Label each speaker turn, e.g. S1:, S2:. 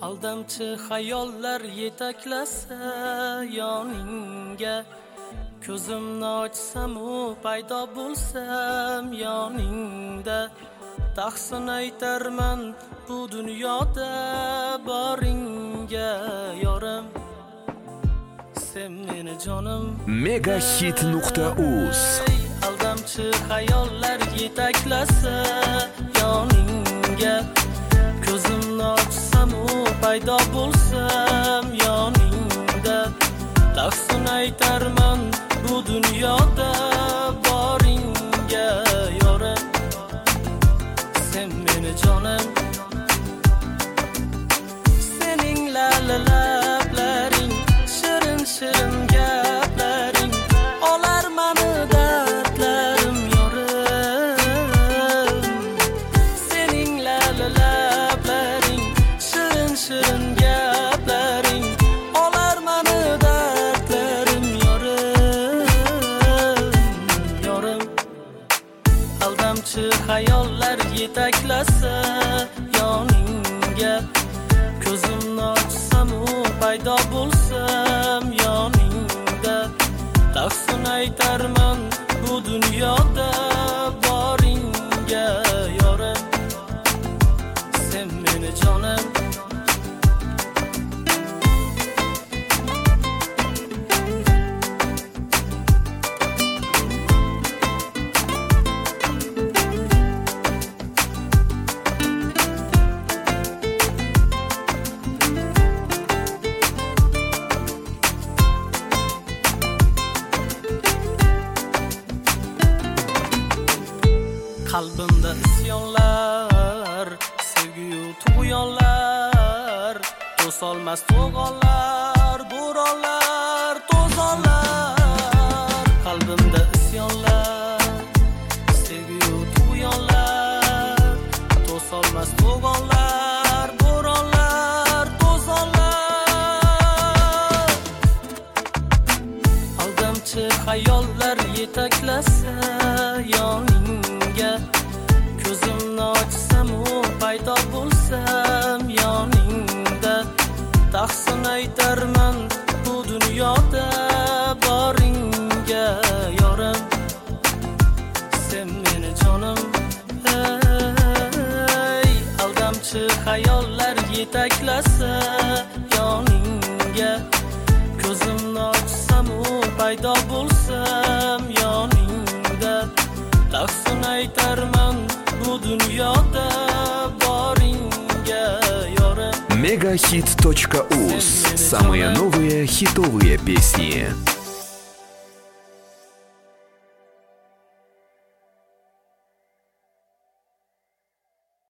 S1: Aldamchi xayollar yetaklasa yoningga, ko'zimni ochsam u paydo bo'lsam yoningda, tahsin aytarman bu dunyoda boringga yorim. Sen meni jonim
S2: Megahit.uz.
S1: Aldamchi xayollar yetaklasa yoningga, ko'zimni ochsam u paydo bo'lsam yoningda, tahsin aytarman bu dunyoda boringga yorim. Sen meni jonim, sening lablaring, shirin shirin gaplaring olar mani dardlarim yorim. Sening lablaring, shirin shirin gaplaring olar mani dardlarim yorim, yorim. Aldamchi xayollar yetaklasa yoningga, ko'zimni ochsam u paydo bo'lsam yoningda, tahsin aytarman bu dunyoda boringga yorim. Sen meni jonim, qalbimda isyonlar, sevgi-yu tug'yonlar, to'solmas to'g'onlar, bo'ronlar, to'zonlar. Qalbimda isyonlar, sevgi-yu tug'yonlar, to'solmas to'g'onlar, bo'ronlar, to'zonlar. Aldamchi xayollar yetaklasa yoningga, ko'zimni ochsam u paydo bo'lsam yoningda, tahsin aytarman bu dunyoda boringga yorim. Sen meni jonim, ey aldamchi xayollar yetaklasa yoningga, ko'zimni ochsam u paydo bo'lsam yoningda, tahsin aytarman bu dunyoda boringga yorim.
S2: Megahit.uz. Самые новые хитовые песни.